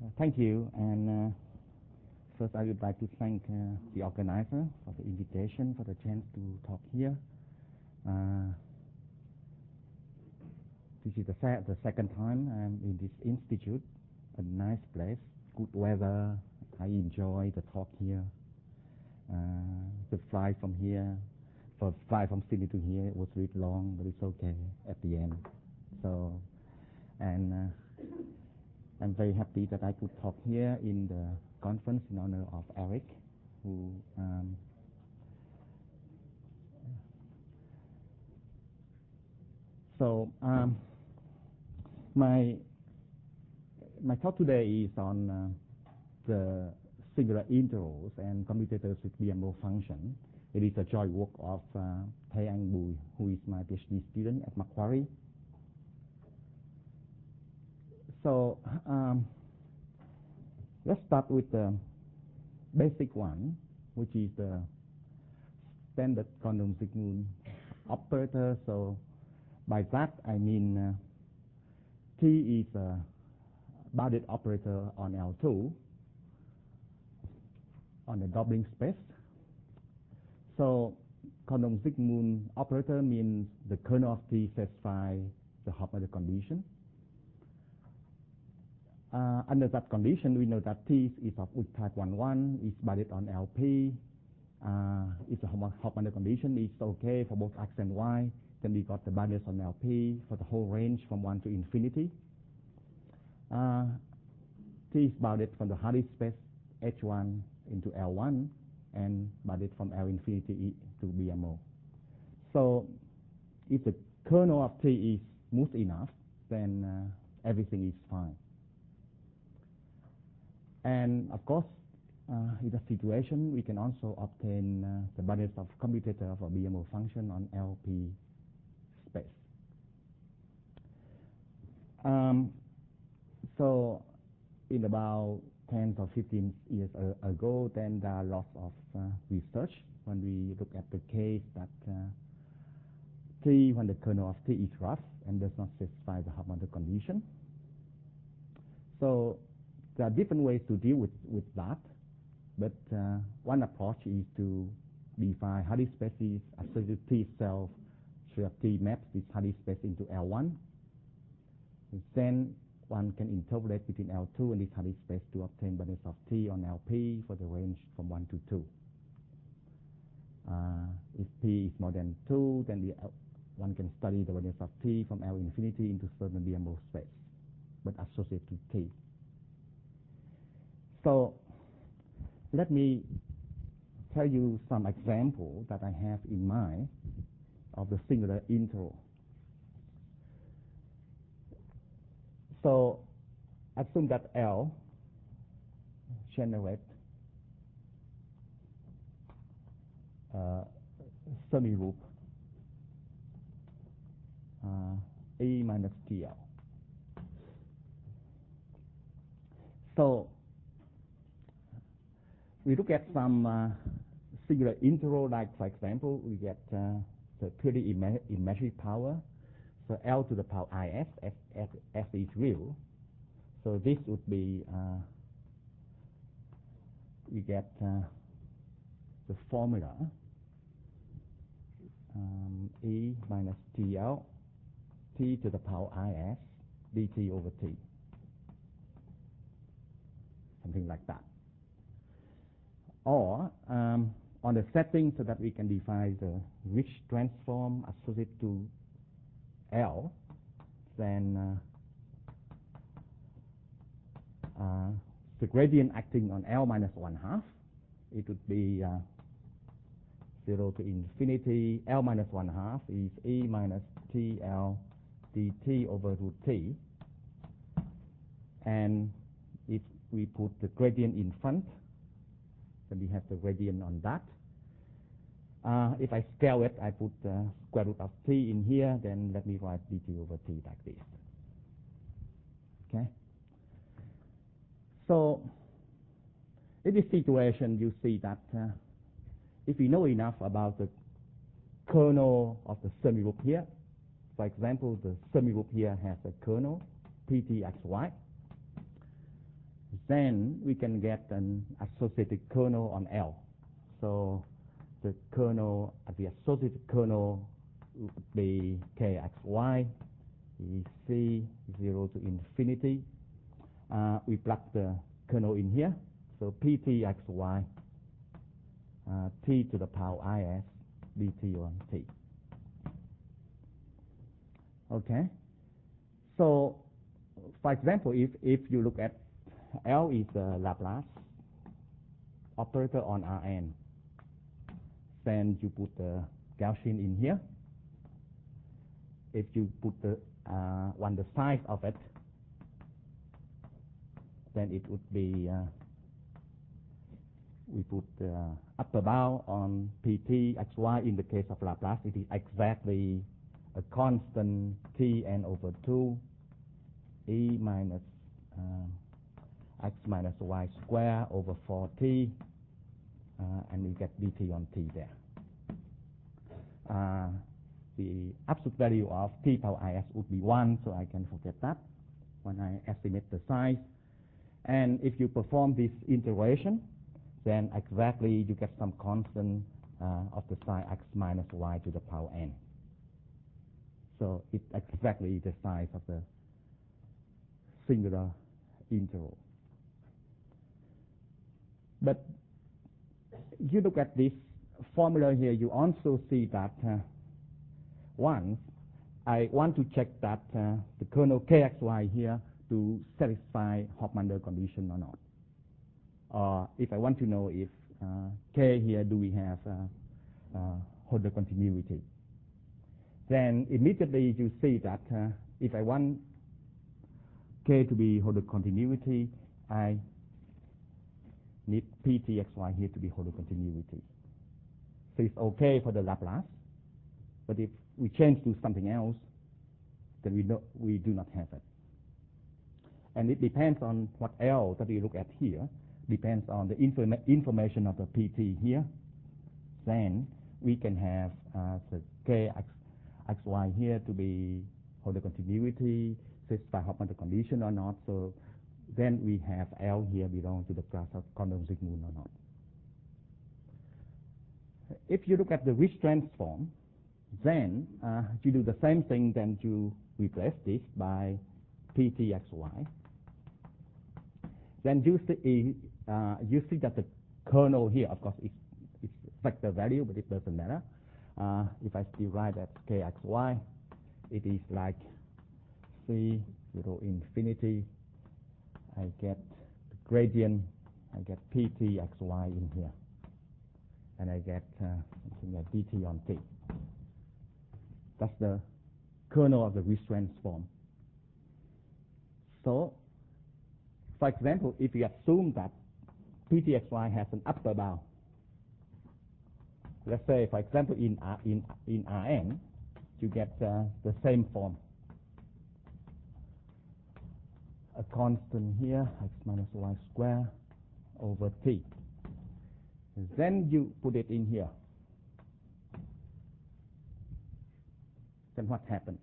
Thank you. And first, I would like to thank the organizer for the invitation, for the chance to talk here. This is the second time I'm in this institute, a nice place, good weather. I enjoy the talk here. The flight from here, from Sydney to here, was really long, but it's okay at the end. So, and I'm very happy that I could talk here in the conference in honor of Eric, who my talk today is on the singular integrals and commutators with BMO function. It is a joint work of Thay Anh Bui, who is my PhD student at Macquarie. So let's start with the basic one, which is the standard Condon-Zygmund operator. So by that I mean T is a bounded operator on L2 on the doubling space. So Condon-Zygmund operator means the kernel of T satisfies the Hofmann condition. Under that condition, we know that T is of Wick type 1,1, is bounded on LP. If the Hofmann condition is okay for both X and Y, then we got the boundaries on LP for the whole range from 1 to infinity. T is bounded from the Hardy space H1 into L1 and bounded from L infinity to BMO. So if the kernel of T is smooth enough, then everything is fine. And of course, in that situation, we can also obtain the boundaries of commutator of a BMO function on LP space. So in about 10 or 15 years ago, then there are lots of research when we look at the case that T, when the kernel of T is rough and does not satisfy the Hofmann condition. So there are different ways to deal with that, but one approach is to define Hardy spaces associated with T itself, so that T maps this Hardy space into L1. And then one can interpolate between L2 and this Hardy space to obtain boundaries of T on LP for the range from 1 to 2. If P is more than 2, then one can study the boundaries of T from L infinity into certain BMO space, but associated to T. So let me tell you some example that I have in mind of the singular integral. So assume that L generates semi-loop E minus TL. So we look at some singular integral, like for example, we get the purely imaginary power. So L to the power IS, f is real. So this would be, we get the formula E minus TL, T to the power IS, dt over T. Something like that. Or on the setting so that we can define the Ricci transform associated to L, then the gradient acting on L minus 1/2, it would be 0 to infinity. L minus 1/2 is E minus TL dt over root T. And if we put the gradient in front, then we have the gradient on that. If I scale it, I put the square root of T in here, then let me write dt over T like this. Okay? So in this situation, you see that if we know enough about the kernel of the semi-loop here, for example, the semi-loop here has a kernel, PTXY, then we can get an associated kernel on L. So the kernel, the associated kernel would be kxy, is c 0 to infinity. We plug the kernel in here, so ptxy, t to the power is dt on t. Okay, so for example, if you look at L is the Laplace operator on Rn, then you put the Gaussian in here. If you put the the size of it, then it would be we put the upper bound on pt xy. In the case of Laplace, it is exactly a constant Tn over 2 e minus x minus y square over 4t, and we get dt on t there. The absolute value of t power is would be 1, so I can forget that when I estimate the size. And if you perform this integration, then exactly you get some constant of the size x minus y to the power n. So it's exactly the size of the singular integral. But you look at this formula here, you also see that once I want to check that the kernel kxy here to satisfy Hofmann condition or not. Or if I want to know if k here do we have Holder continuity, then immediately you see that if I want k to be Holder continuity, I need ptxy here to be Holder continuity. So it's okay for the Laplace, but if we change to something else, then we do not have it. And it depends on what L that we look at here, depends on the information of the pt here. Then we can have the kxy here to be Holder continuity, satisfy Hofmann condition or not. So then we have L here belong to the class of Condon-Zygmunt or not. If you look at the Ritz transform, then you do the same thing, then you replace this by ptxy. Then you see that the kernel here, of course, it's vector value, but it doesn't matter. If I still write that kxy, it is like c 0 infinity. I get the gradient, I get ptxy in here, and I get something like dt on t. That's the kernel of the Ritz transform. So, for example, if you assume that ptxy has an upper bound, let's say, for example, in Rn, you get the same form. A constant here, x minus y square over t. Then you put it in here. Then what happens?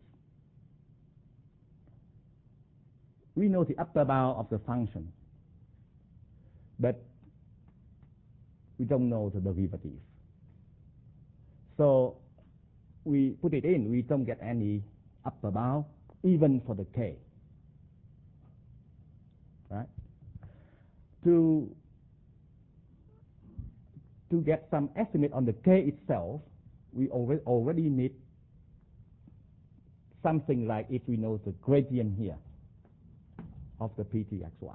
We know the upper bound of the function, but we don't know the derivative. So we put it in, we don't get any upper bound, even for the k. Right? To get some estimate on the k itself, we already need something like if we know the gradient here of the ptxy.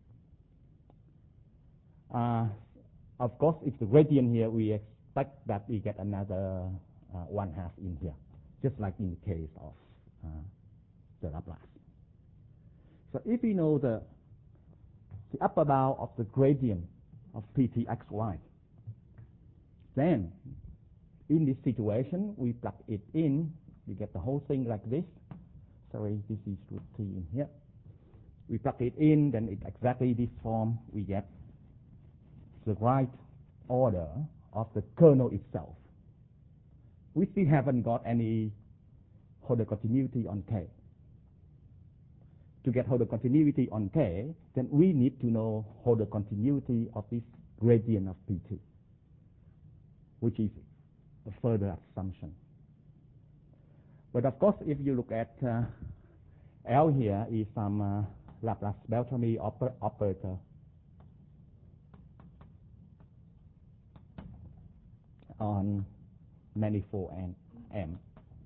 Of course, if the gradient here, we expect that we get another 1/2 in here, just like in the case of the Laplace. So if we know the upper bound of the gradient of ptxy, then in this situation, we plug it in, we get the whole thing like this. Sorry, this is with t in here. We plug it in, then it's exactly this form. We get the right order of the kernel itself. We still haven't got any Holder continuity on k. to get Holder continuity on K, then we need to know Holder continuity of this gradient of P2, which is a further assumption. But of course, if you look at L here is some Laplace-Beltrami operator on manifold M.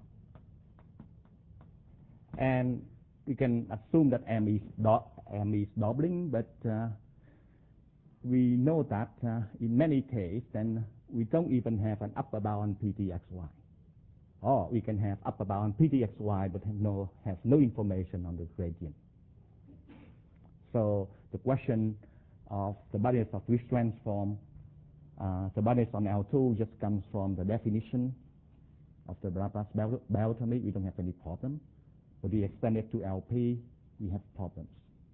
And we can assume that M is doubling, but we know that in many cases, then we don't even have an upper bound on PTXY. Or we can have upper bound on PTXY, but have no information on the gradient. So the question of the boundiness of Ridge transform, the boundiness on L2 just comes from the definition of the Laplace-Beltrami. We don't have any problem. But we extend it to LP, we have problems.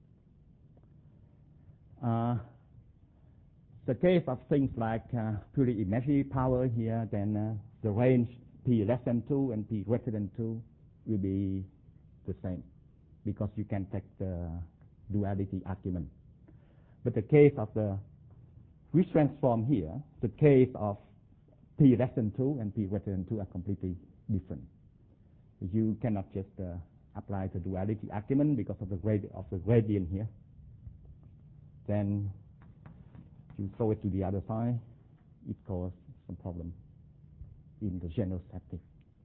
The case of things like purely imaginary power here, then the range P less than 2 and P greater than 2 will be the same, because you can take the duality argument. But the case of the Ridge transform here, the case of P less than 2 and P greater than 2 are completely different. You cannot just apply the duality argument because of the gradient here. Then you throw it to the other side, it causes some problem in the general setting.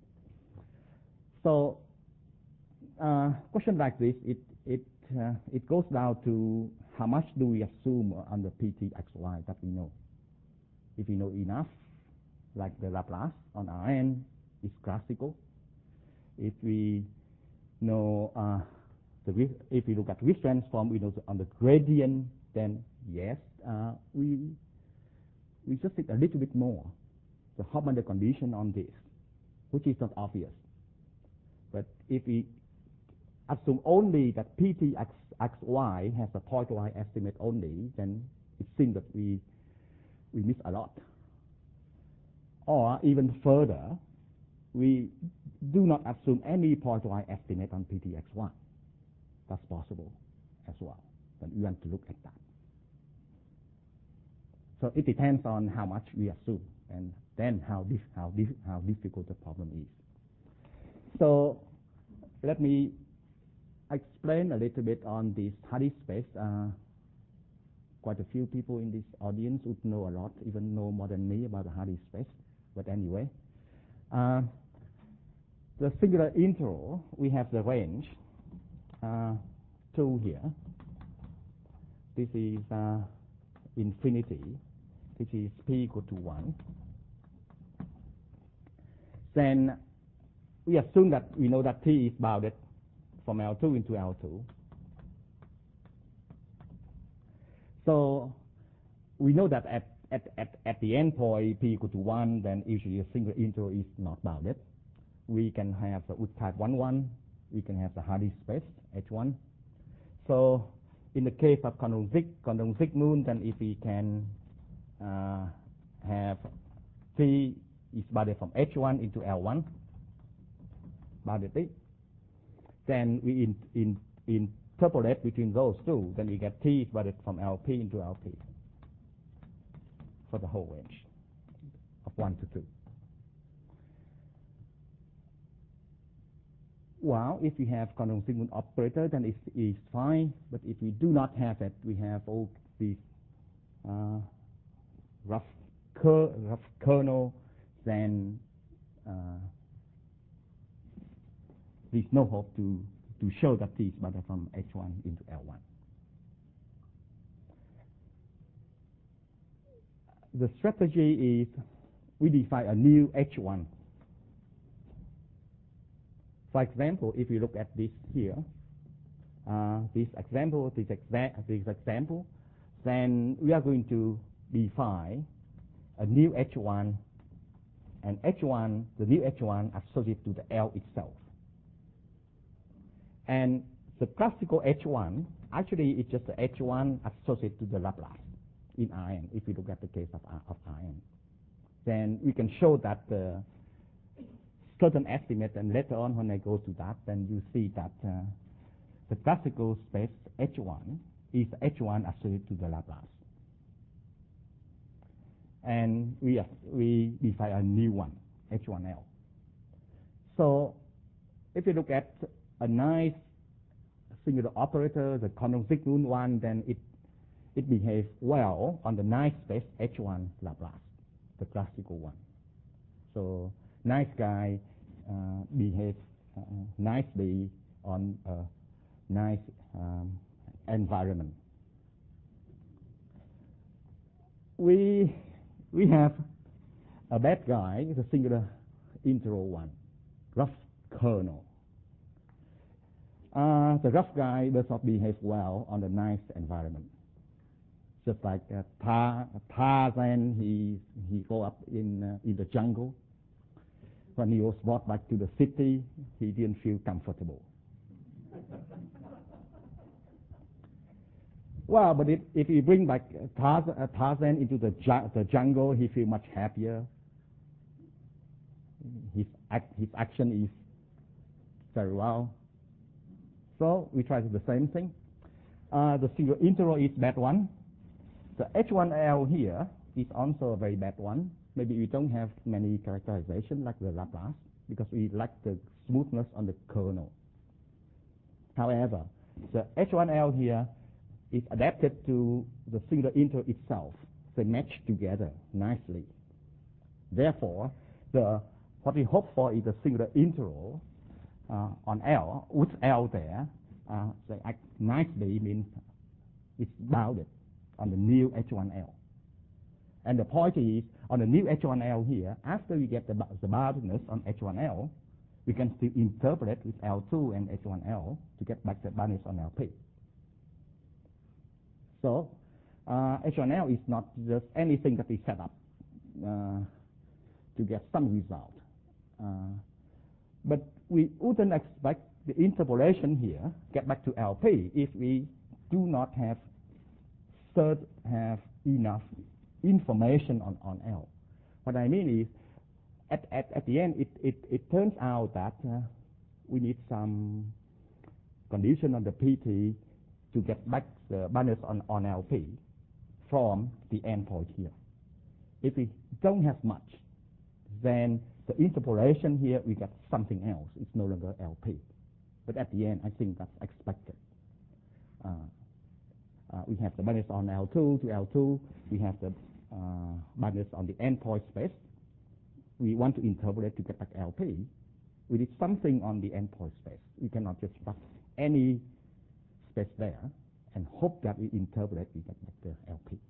So question like this, it goes down to how much do we assume on the PTXY that we know. If we know enough, like the Laplace on Rn is classical. If we know if we look at Ridge transform, we know on the gradient, then yes, we just need a little bit more the Hofmann condition on this, which is not obvious. But if we assume only that PTXY has a pointwise estimate only, then it seems that we miss a lot. Or even further, we do not assume any pointwise estimate on PTXY. That's possible as well. But we want to look at that. So it depends on how much we assume, and then how difficult the problem is. So let me explain a little bit on this Hardy space. Quite a few people in this audience would know a lot, even know more than me about the Hardy space. But anyway, the singular interval, we have the range 2 here. This is infinity. This is P equal to 1. Then we assume that we know that T is bounded from L2 into L2. So we know that at the end point P equal to 1, then usually a single interval is not bounded. We can have the Wood type 1, we can have the Hardy space H1. So in the case of Condon-Zygmunt, then if we can have T is bounded from H1 into L1, bounded T, then we interpolate between those two, then we get T is bounded from LP into LP for the whole range of 1 to 2. Well, if we have Condon-Zygmunt operator, then it is fine. But if we do not have it, we have all these rough kernel, then there's no hope to show that T is bounded from H1 into L1. The strategy is we define a new H1. For example, if you look at this here, this example, then we are going to define a new H1, and H1, the new H1 associated to the L itself. And the classical H1, actually it's just the H1 associated to the Laplace in Rn, if you look at the case of Rn. Then we can show that certain estimate, and later on when I go to that, then you see that the classical space H1 is H1 associated to the Laplace. And we define a new one, H1L. So if you look at a nice singular operator, the Condon-Zygmunt one, then it behaves well on the nice space H1 Laplace, the classical one. So nice guy behaves nicely on a nice environment. We have a bad guy, the singular integral one, rough kernel. The rough guy does not behave well on the nice environment. Just like Tarzan, he grew up in the jungle. When he was brought back to the city, he didn't feel comfortable. Well, but if you bring back Tarzan into the jungle, he feels much happier. His action is very well. So we try to do the same thing. The single integral is bad one. The H1L here is also a very bad one. Maybe we don't have many characterization like the Laplace because we lack the smoothness on the kernel. However, the H1L here is adapted to the singular integral itself. They match together nicely. Therefore, what we hope for is the singular integral on L, with L there, they act nicely, means it's bounded on the new H1L. And the point is, on the new H1L here, after we get the boundedness on H1L, we can still interpolate with L2 and H1L to get back the boundedness on LP. So, H1L is not just anything that we set up to get some result. But we wouldn't expect the interpolation here get back to LP if we do not have enough information on L. What I mean is, at the end, it turns out that we need some condition on the PT to get back the boundedness on LP from the endpoint here. If we don't have much, then the interpolation here, we get something else. It's no longer LP. But at the end, I think that's expected. We have the boundedness on L2 to L2. We have the boundedness on the endpoint space. We want to interpolate to get back LP. We need something on the endpoint space. We cannot just put any space there and hope that we interpolate, we get back the LP.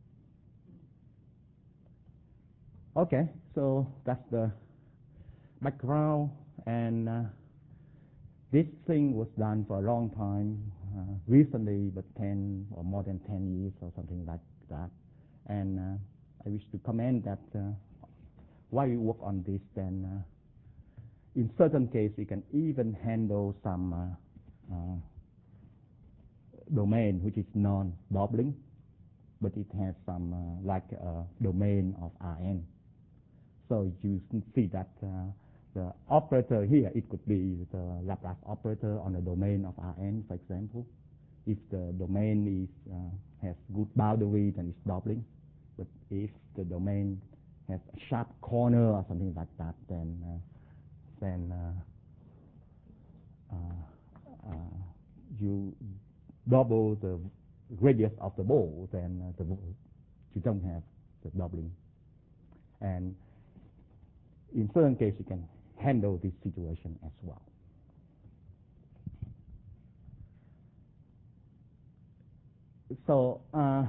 Okay, so that's the background, and this thing was done for a long time, recently, but 10 or more than 10 years or something like that. And I wish to comment that while we work on this, then in certain cases we can even handle some domain which is non-doubling, but it has some like a domain of Rn. So you can see that the operator here, it could be the Laplace operator on the domain of Rn, for example. If the domain is has good boundary, then it's doubling. But if the domain has a sharp corner or something like that, then you double the radius of the ball, then you don't have the doubling. And in certain cases, you can handle this situation as well. So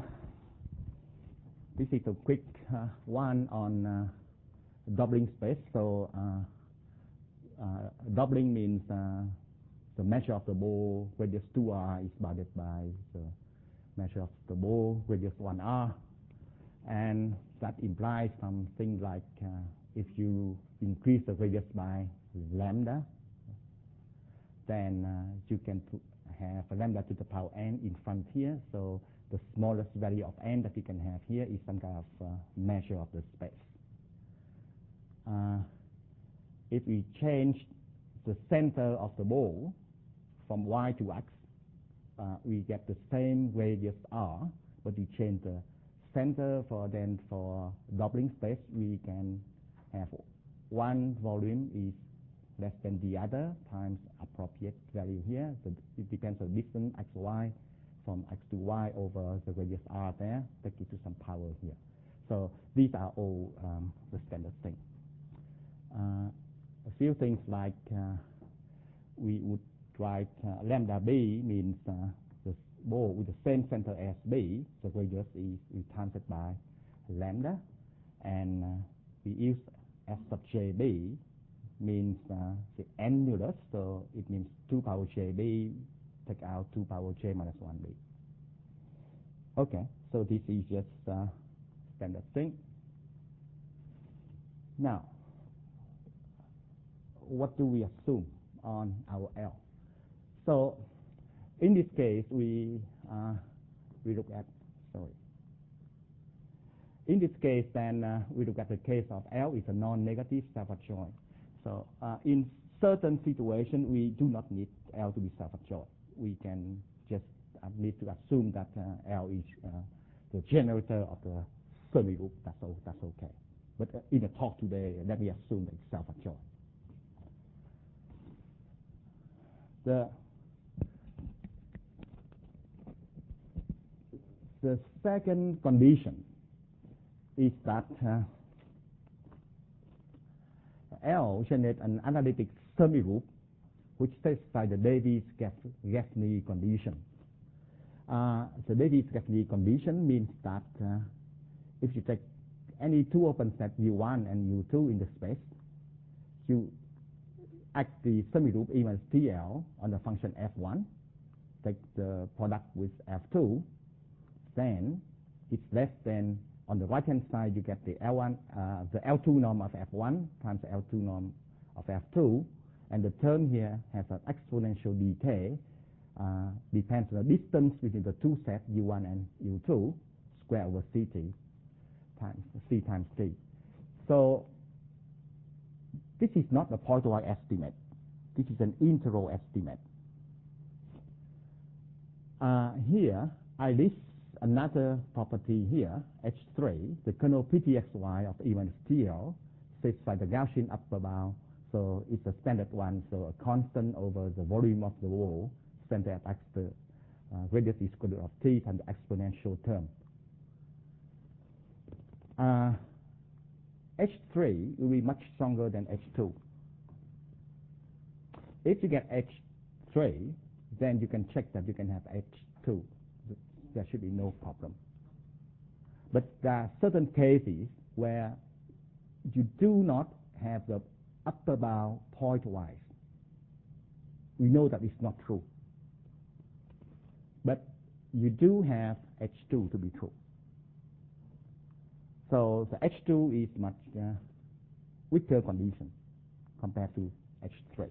this is a quick one on doubling space. So doubling means the measure of the ball radius 2r is bounded by the measure of the ball radius 1r, and that implies something like if you increase the radius by lambda, then you can have a lambda to the power n in front here. So the smallest value of n that you can have here is some kind of measure of the space. If we change the center of the ball from y to x, we get the same radius r, but we change the center for doubling space. We can have one volume is less than the other times appropriate value here. So it depends on distance x, y from x to y over the radius r there, take it to some power here. So these are all the standard things. A few things like we would write lambda b means the ball with the same center as b, the radius is times it by lambda, and we use s sub jb means the annulus, so it means 2 power jb, take out 2 power j minus 1b. Okay, so this is just standard thing. Now, what do we assume on our L? So, in this case, we look at, in this case, then we look at the case of L is a non-negative self-adjoint. So, in certain situations, we do not need L to be self-adjoint. We can just need to assume that L is the generator of the semi-loop. That's okay. But in the talk today, let me assume that it's self-adjoint. The second condition is that L generates an analytic semi-loop which satisfies the Davies-Gaffney condition. The Davies-Gaffney condition means that if you take any two open sets U1 and U2 in the space, you act the semi-loop E minus TL on the function F1, take the product with F2, then it's less than, on the right-hand side you get the L1, the L2 norm of F1 times the L2 norm of F2, and the term here has an exponential decay, depends on the distance between the two sets U1 and U2, square over CT times C times T. So this is not a pointwise estimate. This is an integral estimate. Here, I list another property here, H3, the kernel PTXY of E minus TL, satisfies the Gaussian upper bound. So it's a standard one, so a constant over the volume of the wall, center at x, the radius is square root of t times the exponential term. H3 will be much stronger than H2. If you get H3, then you can check that you can have H2. There should be no problem. But there are certain cases where you do not have the upper bound pointwise. We know that it's not true. But you do have H2 to be true. So the H2 is much weaker condition compared to H3.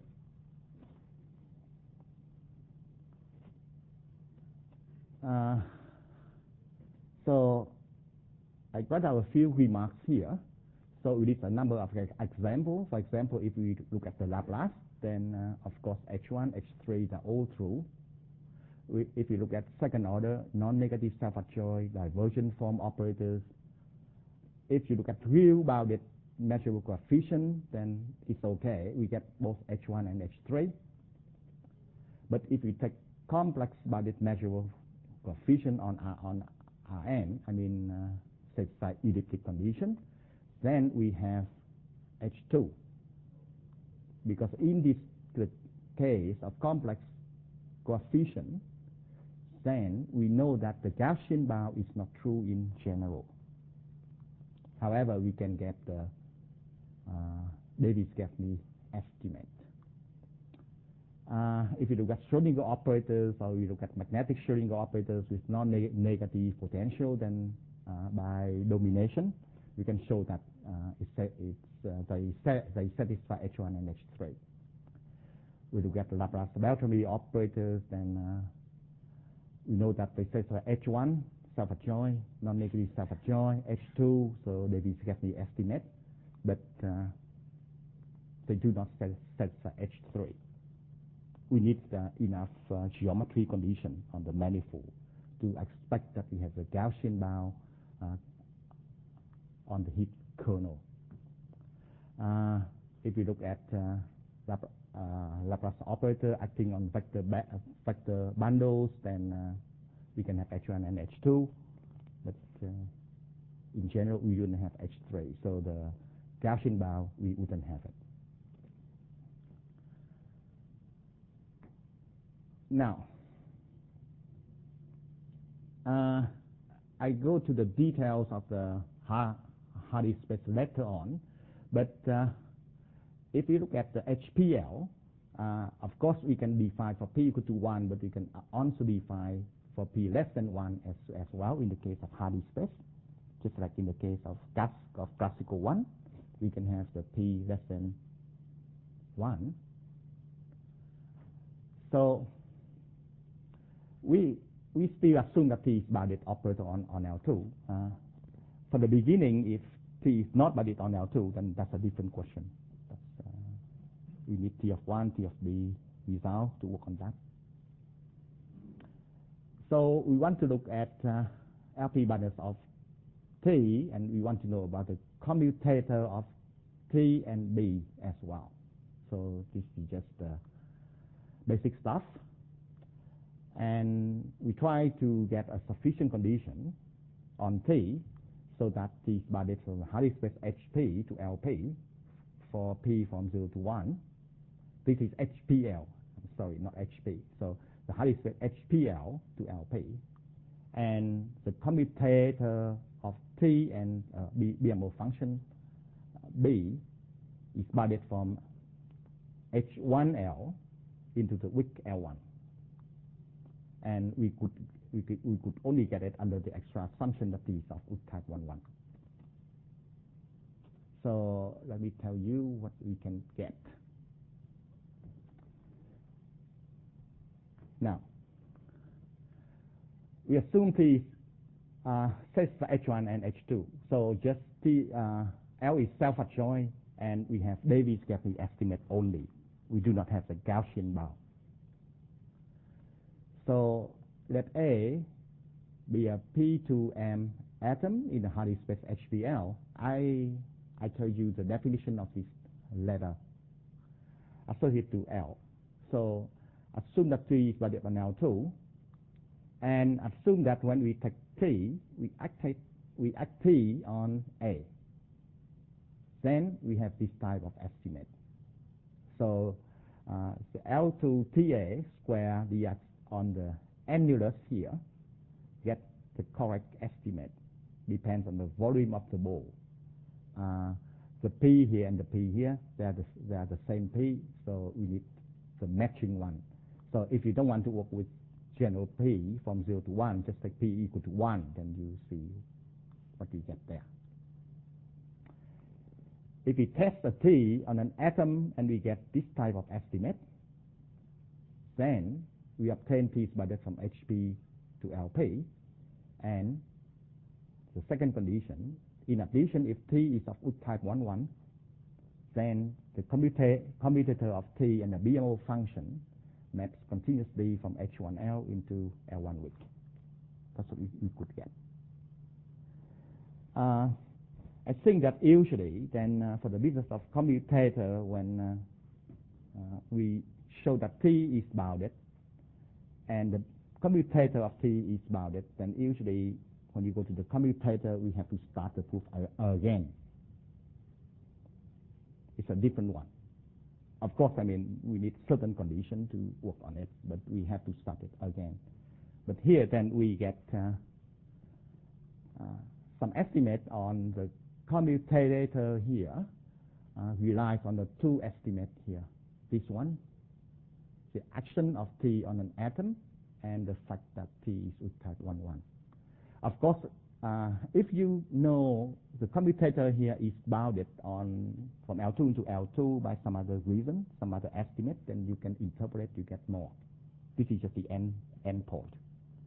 So I brought out a few remarks here. So we did a number of examples. For example, if we look at the Laplace, then of course H1, H3 are all true. If we look at second order, non-negative self-adjoint, divergent form operators, if you look at real bounded measurable coefficient, then it's okay. We get both H1 and H3. But if we take complex bounded measurable coefficient on Rn, I mean satisfy elliptic condition, then we have H2. Because in this case of complex coefficient, then we know that the Gaussian bound is not true in general. However, we can get the Davies-Gaffney estimate. If you look at Schrodinger operators, or we look at magnetic Schrodinger operators with non-negative potential, then by domination, we can show that they satisfy H1 and H3. We look at the Laplace-Beltrami operators, then we know that they satisfy H1, self-adjoint, non-negative self-adjoint, H2, so Davies-Gaffney estimate, but they do not satisfy H3. we need enough geometry condition on the manifold to expect that we have a Gaussian bound on the heat kernel. If we look at Laplace operator acting on vector bundles, then we can have H1 and H2, but in general we wouldn't have H3, so the Gaussian bound we wouldn't have it. Now, I go to the details of the Hardy space later on, but if you look at the HPL, of course we can define for p equal to 1, but we can also define for p less than 1 as well in the case of Hardy space. Just like in the case of classical 1, we can have the p less than 1. So we still assume that T is bounded operator on L2. From the beginning, if T is not bounded on L2, then that's a different question. We need T of 1, T of B resolved to work on that. So we want to look at LP boundedness of T, and we want to know about the commutator of T and B as well. So this is just basic stuff. And we try to get a sufficient condition on T so that T is bounded from Hardy space HP to LP for P from 0 to 1. This is HPL, sorry, not HP. So the Hardy space HPL to LP. And the commutator of T and BMO function B is bounded from H1L into the weak L1. And we could only get it under the extra assumption that T is of Wood type 1,1. So let me tell you what we can get. Now, we assume T sets for H1 and H2. So just T, L is self-adjoint, and we have Davis-Capry estimate only. We do not have the Gaussian bound. So let A be a P2M atom in the Hardy space HPL. I tell you the definition of this letter associated to L. So assume that T is bounded on L2, and assume that when we take T, we act T on A. Then we have this type of estimate. So the L2TA square dx on the annulus here, get the correct estimate. Depends on the volume of the ball. The P here and the P here, they are the same P, so we need the matching one. So if you don't want to work with general P from 0 to 1, just take P equal to 1, then you see what you get there. If we test a T on an atom and we get this type of estimate, then we obtain T is bounded from HP to LP. And the second condition, in addition, if T is of Wood type 1,1, then the commutator of T and the BMO function maps continuously from H1L into L1 weak. That's what we could get. I think that usually then for the business of commutator, when we show that T is bounded and the commutator of T is bounded, then usually when you go to the commutator, we have to start the proof again. It's a different one. Of course, I mean, we need certain condition to work on it, but we have to start it again. But here then we get some estimate on the commutator here, relies on the two estimates here. This one, the action of T on an atom, and the fact that T is Wood type 1,1. Of course, if you know the commutator here is bounded on from L2 into L2 by some other reason, some other estimate, then you can interpolate, you get more. This is just the end point.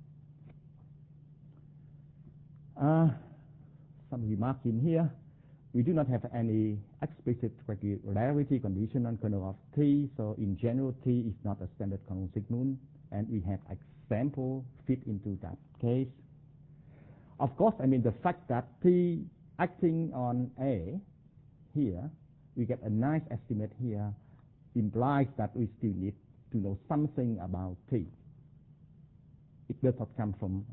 Some remarks in here. we do not have any explicit regularity condition on kernel of T, so in general T is not a standard quantum signal, and we have example fit into that case. Of course, I mean the fact that T acting on A here, we get a nice estimate here, implies that we still need to know something about T. It does not come from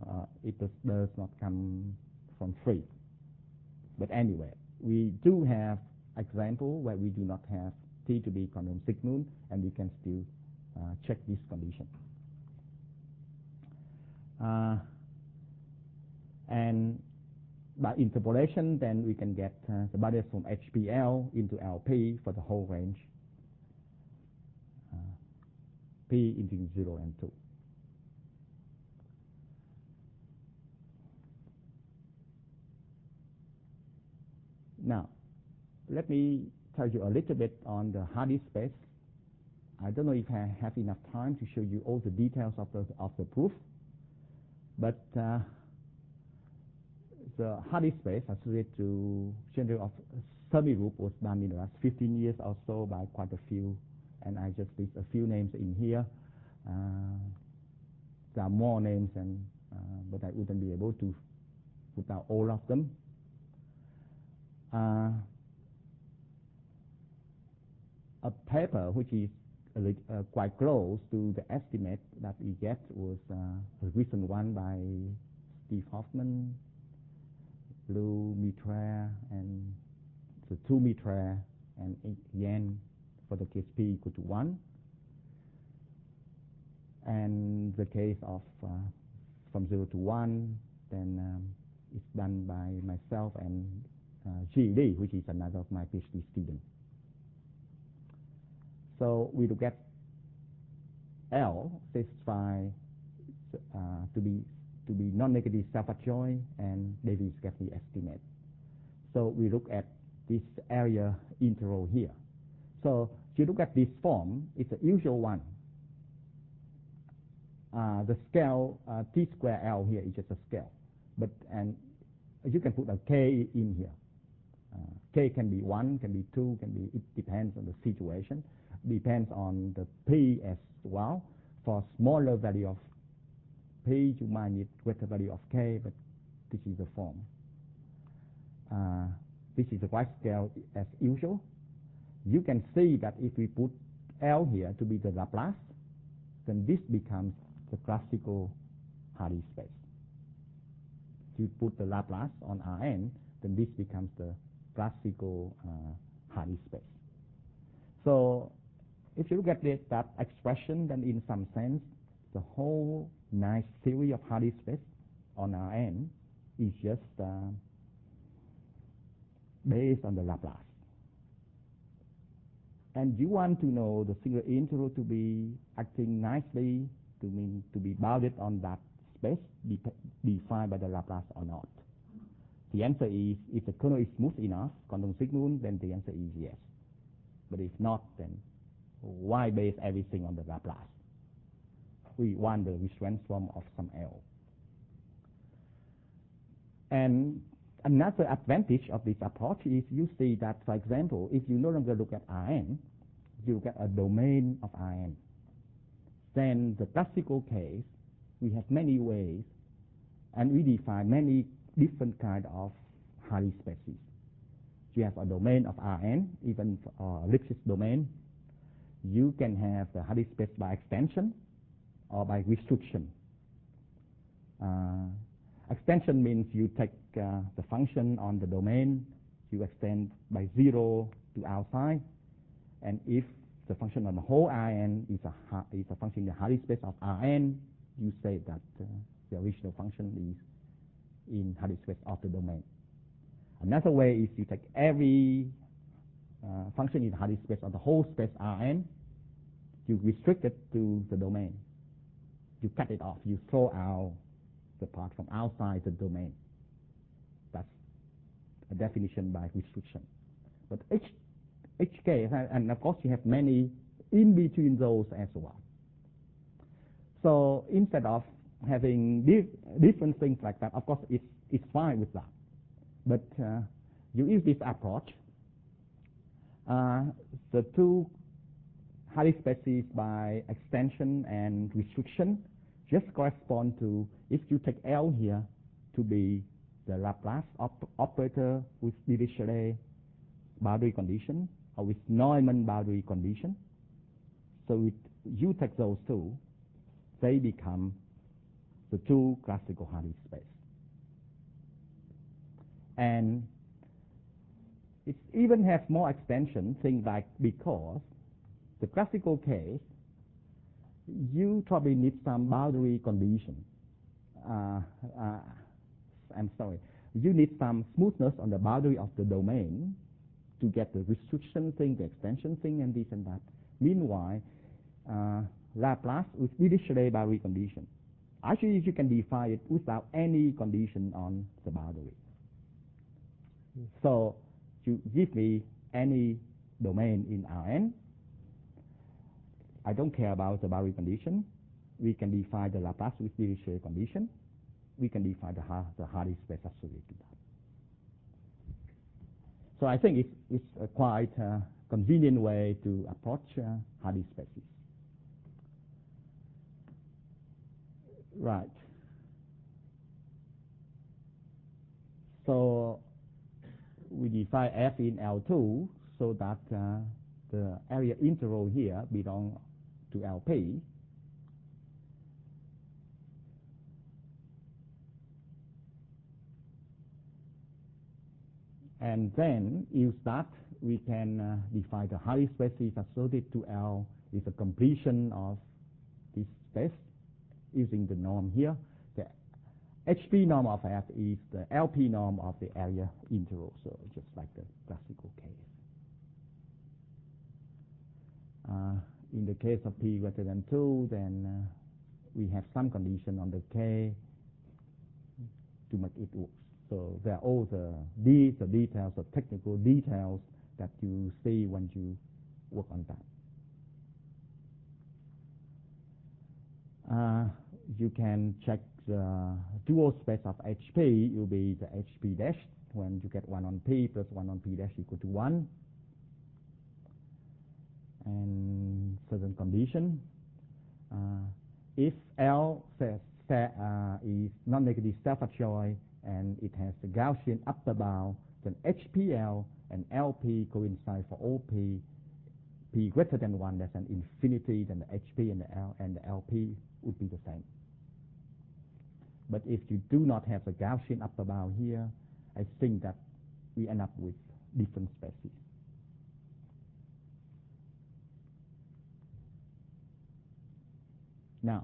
free. But anyway, we do have example where we do not have T to be quantum signal, and we can still check this condition. And by interpolation, then we can get the values from HPL into LP for the whole range, P into 0 and 2. Now, let me tell you a little bit on the Hardy space. I don't know if I have enough time to show you all the details of the proof, but the Hardy space associated to general of semi-group was done in the last 15 years or so by quite a few, and I just list a few names in here. There are more names, but I wouldn't be able to put out all of them. A paper which is quite close to the estimate that we get was a recent one by Steve Hoffman, Lou Mitre, and the 2 Mitre and Yan for the case P equal to 1. And the case of from 0 to 1, then it's done by myself and Ji Li, which is another of my PhD students. So we look at L satisfy to be non-negative self-adjoint and Davis-Gaffney estimate. So we look at this area interval here. So if you look at this form, it's the usual one. The scale T square L here is just a scale, and you can put a K in here. K can be 1, can be 2, it depends on the situation, depends on the P as well. For smaller value of P, you might need greater value of K, but this is the form. This is the right scale as usual. You can see that if we put L here to be the Laplace, then this becomes the classical Hardy space. If you put the Laplace on Rn, then this becomes the classical Hardy space. So if you look at that expression, then in some sense, the whole nice theory of Hardy space on Rn is just based on the Laplace. And you want to know the singular interval to be acting nicely, to be bounded on that space defined by the Laplace or not. The answer is, if the kernel is smooth enough, quantum signal, then the answer is yes. But if not, then why base everything on the Laplace? We want the reference form of some L. And another advantage of this approach is you see that, for example, if you no longer look at Rn, you look at a domain of Rn. Then the classical case, we have many ways, and we define many different kind of Hardy spaces. You have a domain of Rn, even for Lipschitz domain. You can have the Hardy space by extension or by restriction. Extension means you take the function on the domain, you extend by 0 to outside, and if the function on the whole Rn is a function in the Hardy space of Rn, you say that the original function is in Hardy space of the domain. Another way is you take every function in the Hardy space of the whole space Rn, you restrict it to the domain. You cut it off, you throw out the part from outside the domain. That's a definition by restriction. But each case, and of course you have many in between those as well. So instead of having different things like that, of course it's fine with that. But you use this approach. The two Hardy spaces by extension and restriction just correspond to, if you take L here to be the Laplace operator with Dirichlet boundary condition or with Neumann boundary condition. So if you take those two, they become the two classical Hardy space. And it even has more extension, things like, because the classical case, you probably need some boundary condition. You need some smoothness on the boundary of the domain to get the restriction thing, the extension thing, and this and that. Meanwhile, Laplace with Dirichlet boundary condition. Actually, you can define it without any condition on the boundary. So you give me any domain in Rn. I don't care about the boundary condition. We can define the Laplace with Dirichlet condition. We can define the Hardy space associated to that. So I think it's a quite convenient way to approach Hardy spaces. Right. So we define F in L2 so that the area interval here belongs to LP. And then use that, we can define the Hardy spaces associated to L is a completion of this space using the norm here. The HP norm of F is the LP norm of the area interval, so just like the classical case. In the case of P greater than 2, then we have some condition on the K to make it work. So there are all the details, the technical details that you see when you work on that. You can check the dual space of HP. It will be the HP dash when you get 1 on P plus 1 on P dash equal to 1. And certain condition. If L is non-negative self-adjoint and it has the Gaussian upper bound, then HPL and LP coincide for all P greater than 1, that's an infinity, then the HP and the L and the LP would be the same. But if you do not have the Gaussian upper bound here, I think that we end up with different spaces. Now,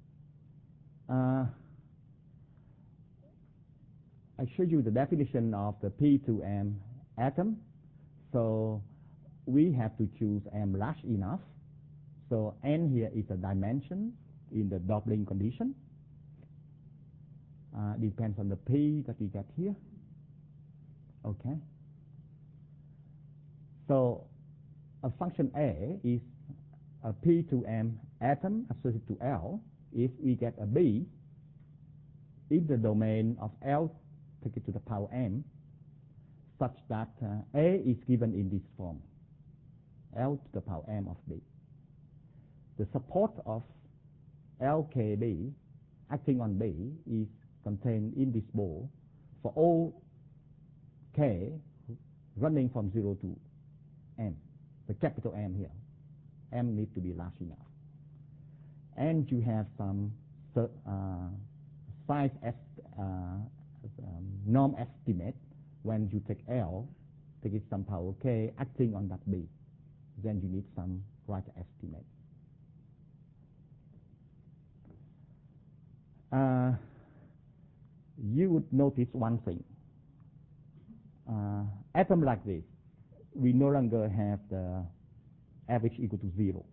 I showed you the definition of the P2M atom. So we have to choose M large enough. So N here is a dimension in the doubling condition. Depends on the P that we get here. Okay. So a function A is a P2M atom associated to L if we get a B in the domain of L take it to the power M such that A is given in this form, L to the power M of B. The support of LKB acting on B is contained in this ball for all K running from 0 to M, the capital M here. M needs to be large enough. And you have some size norm estimate when you take L, take it some power K acting on that B. Then you need some right estimate. You would notice one thing. Atom like this, we no longer have the average equal to 0.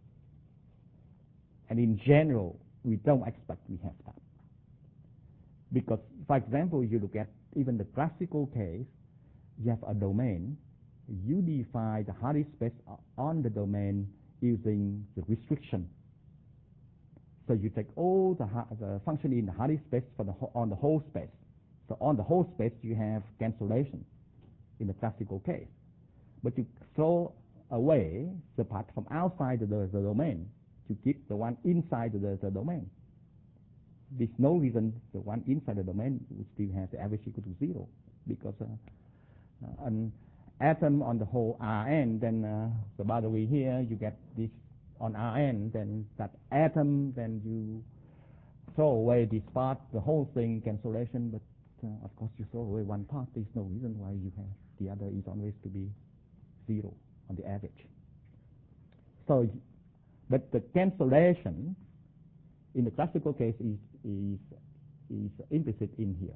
And in general, we don't expect we have that. Because, for example, you look at even the classical case, you have a domain. You define the Hardy space on the domain using the restriction. So you take all the function in the Hardy space for on the whole space. So on the whole space, you have cancellation. in the classical case. But you throw away the part from outside the domain to keep the one inside the domain. There's no reason the one inside the domain would still have the average equal to 0, because an atom on the whole Rn, then so by the way here you get this on Rn, then that atom, then you throw away this part, the whole thing cancellation, but of course you throw away one part, there's no reason why you have the other is always to be 0 on the average. So, but the cancellation in the classical case is implicit in here,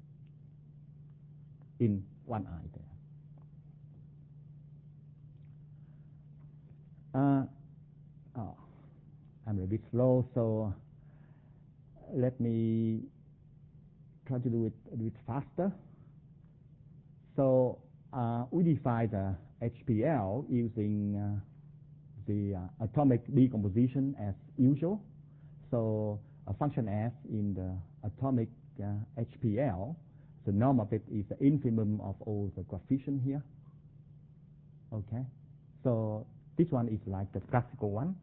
in one I there. I'm a bit slow, so let me try to do it a bit faster. So we define the HPL using the atomic decomposition as usual. So a function f in the atomic HPL, the norm of it is the infimum of all the coefficients here. Okay, so this one is like the classical one.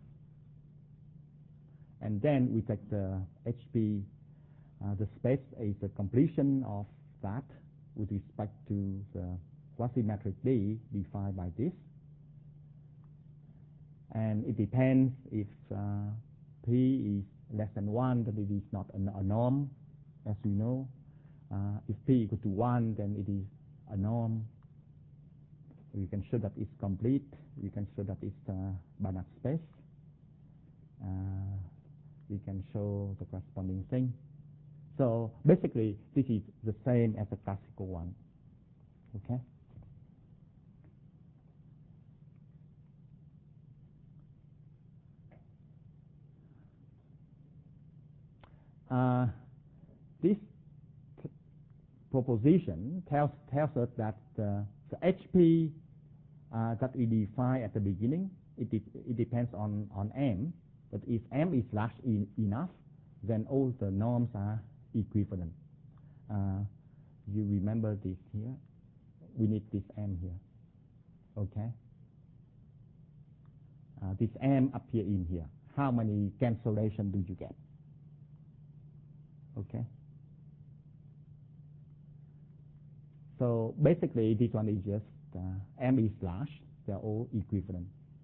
And then we take the HP, the space is the completion of that with respect to the quasi-matrix D defined by this. And it depends if P is less than 1, then it is not a norm, as we know. If P equal to 1, then it is a norm. We can show that it's complete. We can show that it's Banach space. We can show the corresponding thing. So basically, this is the same as the classical one. Okay. This proposition tells us that the HP that we define at the beginning, it depends on M. But if M is large enough, then all the norms are equivalent. You remember this here? We need this M here. Okay. This M appear in here. How many cancellation do you get? Okay. So basically, this one is just M is large. They're all equivalent.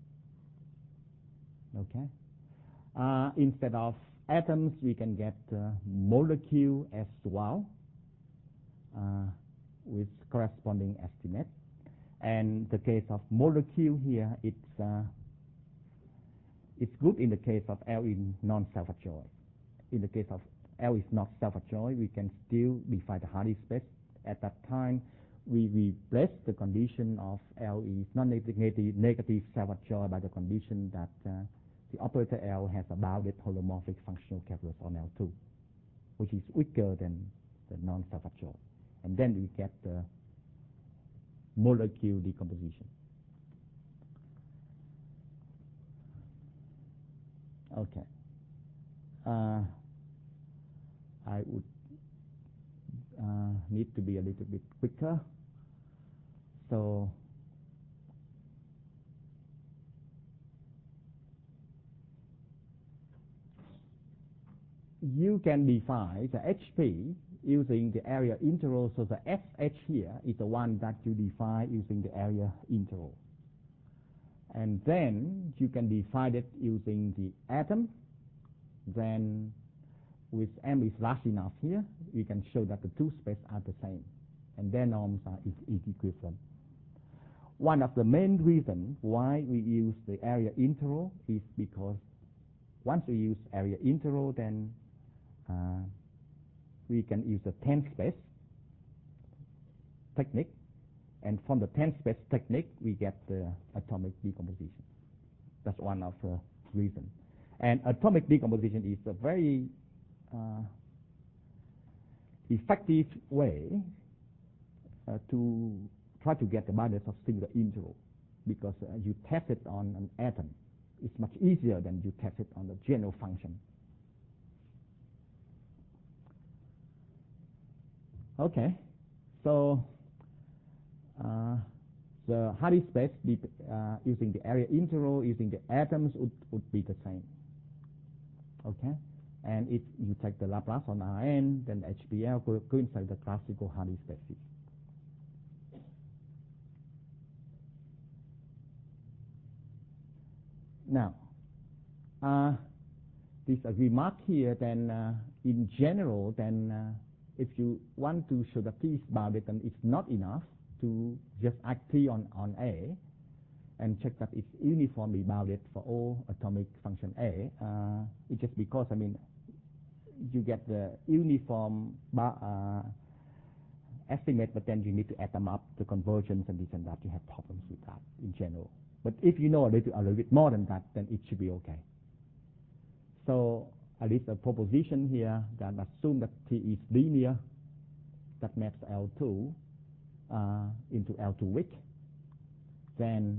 Okay. Instead of atoms, we can get molecule as well with corresponding estimate. And the case of molecule here, it's good in the case of L in non-self-adjoint. In the case of L is not self-adjoint, we can still define the Hardy space. At that time, we replace the condition of L is non-negative self-adjoint by the condition that the operator L has a bounded holomorphic functional calculus on L2, which is weaker than the non-self-adjoint. And then we get the molecule decomposition. Okay. I would need to be a little bit quicker. So you can define the HP using the area integral. So the SH here is the one that you define using the area integral. And then you can define it using the atom. Then with M is large enough here, we can show that the two spaces are the same. And their norms are equivalent. One of the main reasons why we use the area integral is because once we use area integral, then we can use the 10 space technique, and from the 10 space technique we get the atomic decomposition. That's one of the reasons. And atomic decomposition is a very effective way to try to get the boundaries of singular integral, because you test it on an atom. It's much easier than you test it on the general function. Okay, so the Hardy space using the area integral, using the atoms would be the same. Okay? And if you take the Laplace on Rn, then HPL go inside the classical Hardy spaces. Now, this remark here, then in general, then if you want to show that T is bounded, then it's not enough to just act T on A and check that it's uniformly bounded for all atomic function A. It's just because, I mean, you get the uniform estimate, but then you need to add them up, the convergence and this and that. You have problems with that in general. But if you know a little bit more than that, then it should be okay. So at least a proposition here that assume that T is linear, that maps L2 into L2 weak, then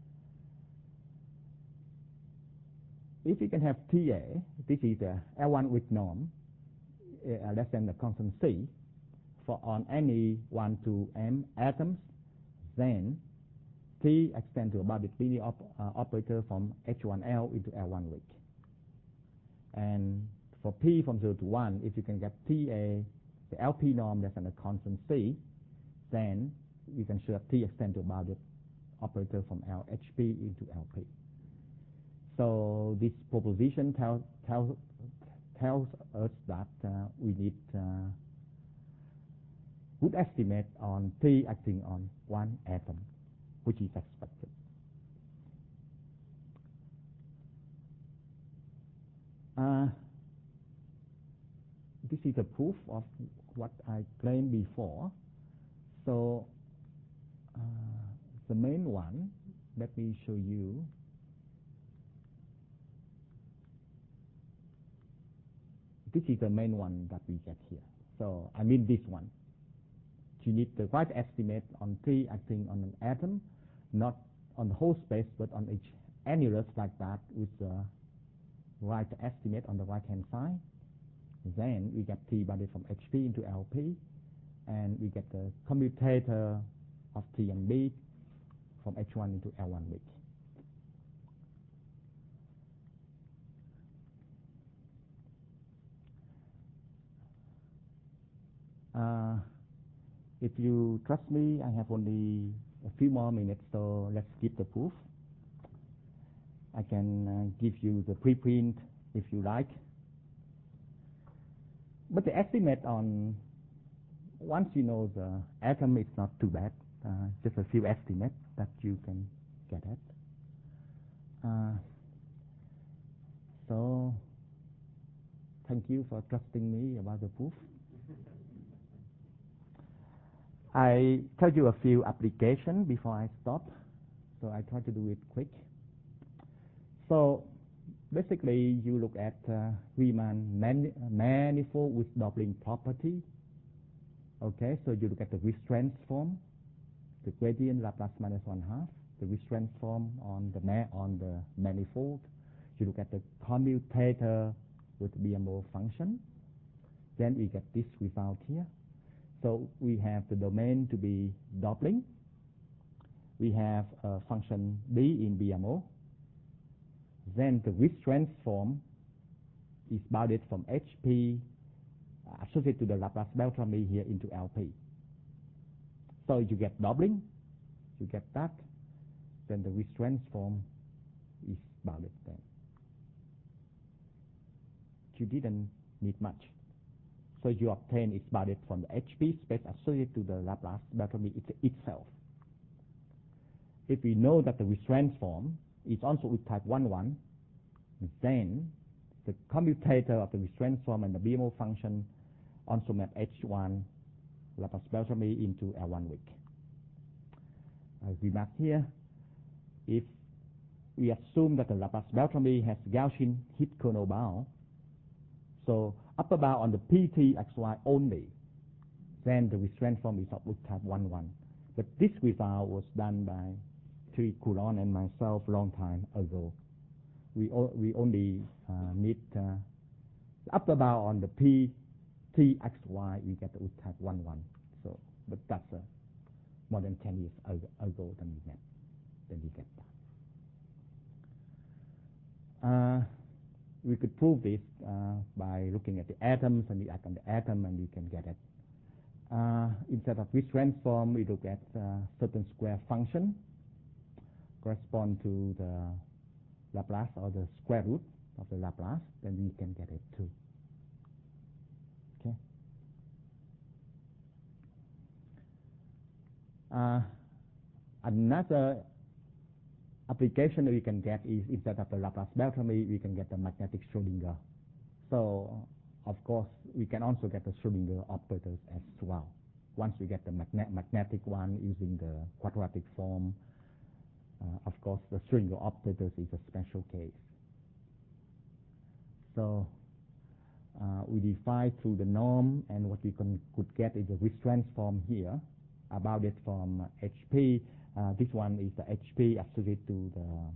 if you can have TA, this is the L1 weak norm, less than the constant C, for on any 1 to m atoms, then T extends to a bounded linear operator from H1L into L1 weak. And for P from 0 to 1, if you can get TA, the LP norm less than a constant C, then we can show that T extends to a bounded operator from LHP into LP. So this proposition tells us that we need good estimate on T acting on one atom, which is expected. This is a proof of what I claimed before. So the main one, let me show you. This is the main one that we get here. So I mean this one. You need the right estimate on T acting on an atom, not on the whole space, but on each annulus like that with the right estimate on the right-hand side. Then we get T bounded from HP into LP, and we get the commutator of T and B from H1 into L1 weak. If you trust me, I have only a few more minutes, so let's skip the proof. I can give you the preprint if you like. But the estimate on, once you know the atom, it's not too bad. Just a few estimates that you can get at. So, thank you for trusting me about the proof. I tell you a few applications before I stop, so I try to do it quick. So basically, you look at Riemann manifold with doubling property. Okay, so you look at the Ries transform, the gradient Laplace minus 1/2, the Ries transform on the manifold. You look at the commutator with the BMO function. Then we get this result here. So we have the domain to be doubling. We have a function B in BMO. Then the Ries transform is bounded from HP associated to the Laplace Beltrami here into LP. So you get doubling, you get that, then the Ries transform is bounded then. You didn't need much. So you obtain it's bounded from the HP space associated to the Laplace Beltrami itself. If we know that the Ries transform is also with type 1,1, then the commutator of the Ries transform and the BMO function also map H1 Laplace Beltrami into L1 weak. As we mark here, if we assume that the Laplace Beltrami has Gaussian hit kernel bound, so upper bound on the PTXY only, then the Ries transform is of type 1,1. But this result was done by Thierry Coulon and myself long time ago. We only need upper bound on the PTXY, we get the type 1,1. So, but that's more than 10 years ago than we get that. We could prove this by looking at the atoms, and we act on the atom, and we can get it. Instead of this transform, we look at certain square function correspond to the Laplace or the square root of the Laplace, then we can get it too. Okay. Another application that we can get is instead of the Laplace Beltrami, we can get the magnetic Schrödinger. So, of course, we can also get the Schrödinger operators as well. Once we get the magnetic one using the quadratic form, of course, the Schrödinger operators is a special case. So, we define through the norm, and what we could get is a Ritz transform here about it from HP. This one is the HP associated to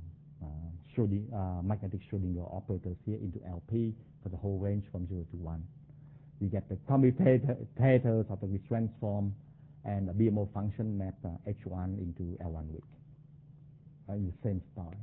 the magnetic Schrödinger operators here into LP for the whole range from 0 to 1. We get the commutators of the Ritz transform and the BMO function map H1 into L1 weak in the same style.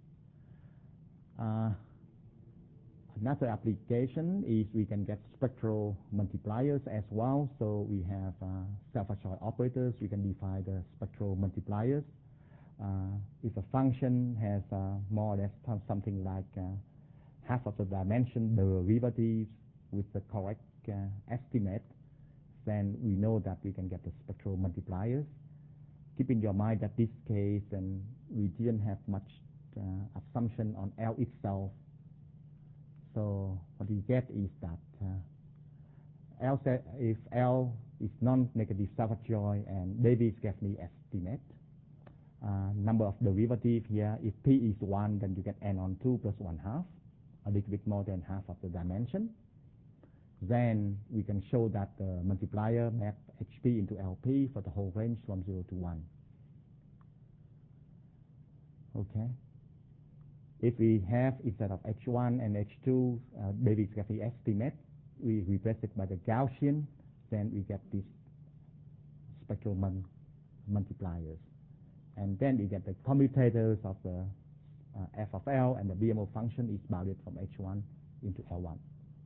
Another application is we can get spectral multipliers as well. So we have Schwarzschild operators. We can define the spectral multipliers. If a function has more or less something like half of the dimension derivatives with the correct estimate, then we know that we can get the spectral multipliers. Keep in your mind that this case, and we didn't have much assumption on L itself. So what we get is that if L is non-negative Schwarzschild and Davis Gaffney estimate, number of derivative here, if P is 1, then you get n on 2 plus 1/2, a little bit more than half of the dimension. Then we can show that the multiplier map HP into LP for the whole range from 0 to 1. Okay. If we have, instead of H1 and H2, Davis Gaffney estimate, we replace it by the Gaussian, then we get these spectral multipliers. And then we get the commutators of the f of L, and the BMO function is bounded from H1 into L1.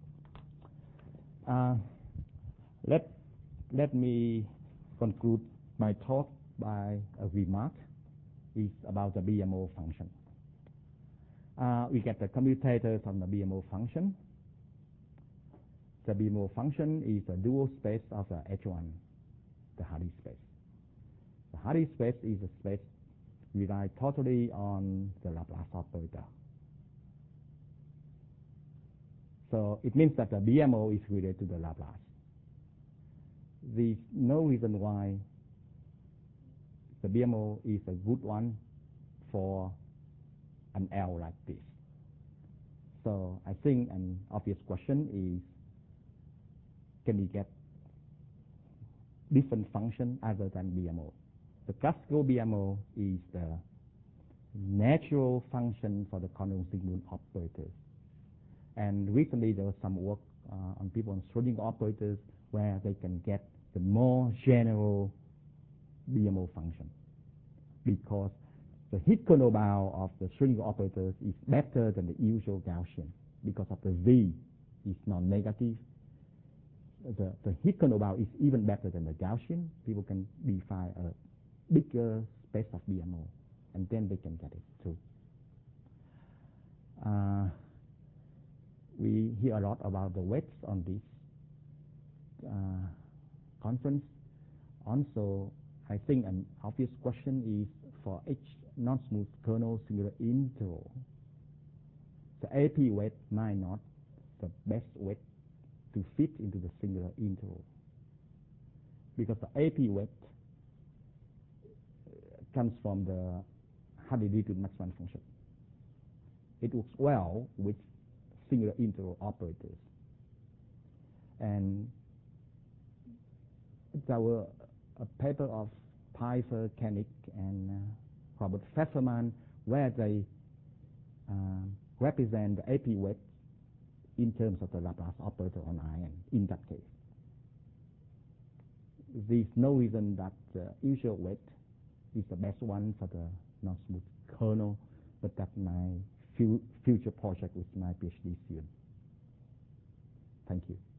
Let me conclude my talk by a remark is about the BMO function. We get the commutators on the BMO function. The BMO function is a dual space of the H1, the Hardy space. The Hardy space is a space relied totally on the Laplace operator. So it means that the BMO is related to the Laplace. There's no reason why the BMO is a good one for an L like this. So I think an obvious question is, can we get different function other than BMO? The classical BMO is the natural function for the Condon-Sigmund operators. And recently there was some work on people on Schrödinger operators where they can get the more general BMO function, because the Hickenlooper bound of the Schrödinger operators is better than the usual Gaussian because of the V is non-negative. The Hickenlooper bound is even better than the Gaussian. People can define a bigger space of BMO, and then they can get it too. We hear a lot about the weights on this conference. Also, I think an obvious question is for each non-smooth kernel singular interval, the AP weight might not the best weight to fit into the singular interval, because the AP weight comes from the Hardy-Littlewood maximum function. It works well with singular interval operators. And there were a paper of Pfeiffer, Koenig, and Robert Pfefferman where they represent the AP weight in terms of the Laplace operator on Rn in that case. there's no reason that usual weight is the best one for the non-smooth kernel, but that's my future project with my PhD student. Thank you.